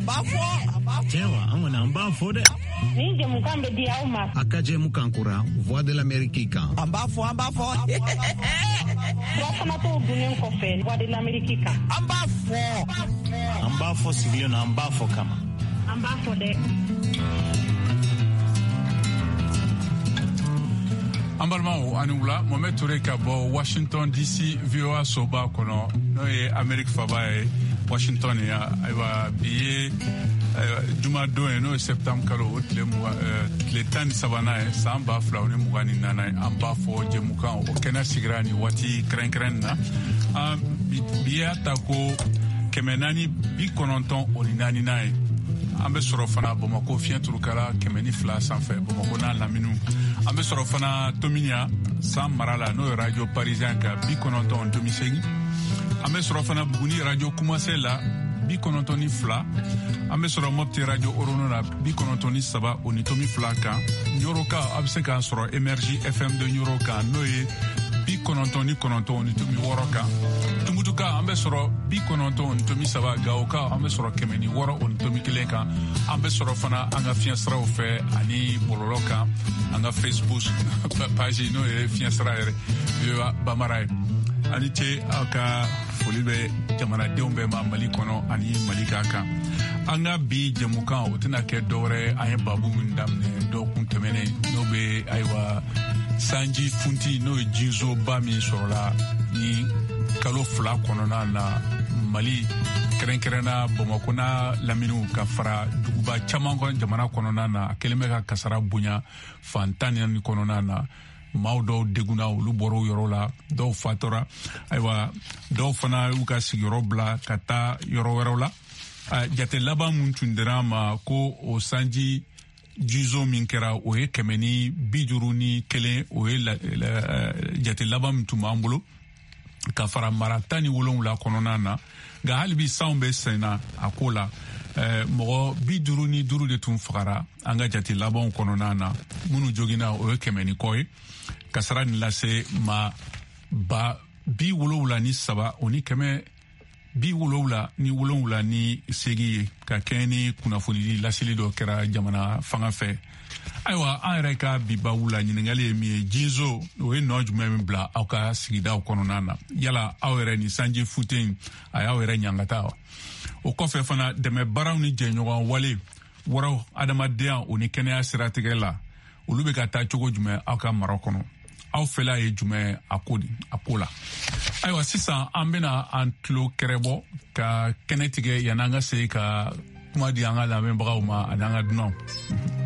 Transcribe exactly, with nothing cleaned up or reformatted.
ambafo Tewa amona ambafo de Ninje mukambe di auma Akaje mukankura Voix de l'Amérique ambafo ambafo Wakana to bunen kofe Voix de l'Amérique ambafo ambafo sigilo na ambafo kama ambafo de Ambalmao anula Mohamed Touré ka bo Washington D C V O A soba kono no ye Amerique fabaye Washington ya aywa biye juma do no septembre kalo otle mu le tan sabana samba flawni mugani nana amba fo jemukan o kena sigrani wati kren kren na biya tako kemenani bi kononton olinani nai ambe soro fana Bamako fiyen turukala kemeni fla sanfɛ Bamako na laminu ambe soro fana Tominia san marala no radio parisien ka bi kononton domisegi ambe soro fana Buguni radio Kumase la bi kononton ni fla ambe soro Mopti radio Orono la bi kononton ni saba oni tomi fla kan Nyoroka abse kan soro Emergie F M de Nyoroka noye bi kononton ni kononton ni tomi woroka Tumutuka ambe soro bi kononton ni tomi saba Gaoka ambe soro kemeni woro oni tomi kilenka ambe soro fana anga fiansra ofe ani bololoka anga Facebook page no e fiansra ere yo bamarai ani te aka folibe jamana deumbe ma Mali kono ani Malika kan anga bi jemukan otina ke dore aye babu ndamne do kuntemene no be aiwa sanji funti no jinzo bami sorola ni kalo fla kono na na Mali kerenkerena Bamako na laminu ka fara duguba caman kon jamana kono na na keleme ka kasara bunya fantani ni kono na na maudo deguna ulu boro yorola do fatora aywa do fana uka sigiro bla kata yoro werola jate laba muntundera ma ko o sanji juzo minkera o e kemeni bijuruni kele o e jate laba mtuma ambulo ka fara maratani wolonwula konona na ga halbi saumbe sena akola eh, mogo bi duru ni duru de tun fagara anga jati labon konona na munu jogina o kemeni koy kasara ni lase ma ba bi wolowula ni saba oni keme bi wolowula ni wolowula ni segi ka keni kunafuni lasili do kera jamana fanga fe aywa an ka bi ba wula ɲiningali mi jinzo o ye nɔ jumɛn min bila aw ka sigidaw kɔnɔna na yala aw yɛrɛ ni sanji futen a y'aw yɛrɛ ɲangata wa o kɔfɛ fana dɛmɛ baaraw ni jɛɲɔgɔn wale wɔrɔ adamadenya o ni kɛnɛya siratigɛ la olu bɛ ka taa cogo jumɛn aw ka mara kɔnɔ aw fɛla ye jumɛn a ko di a ko la ayiwa sisan an bɛna an tulo kɛrɛbɔ ka kɛnɛ tigɛ yan'an ka se ka kuma di an ka lamɛnbagaw ma ani an ka dunanw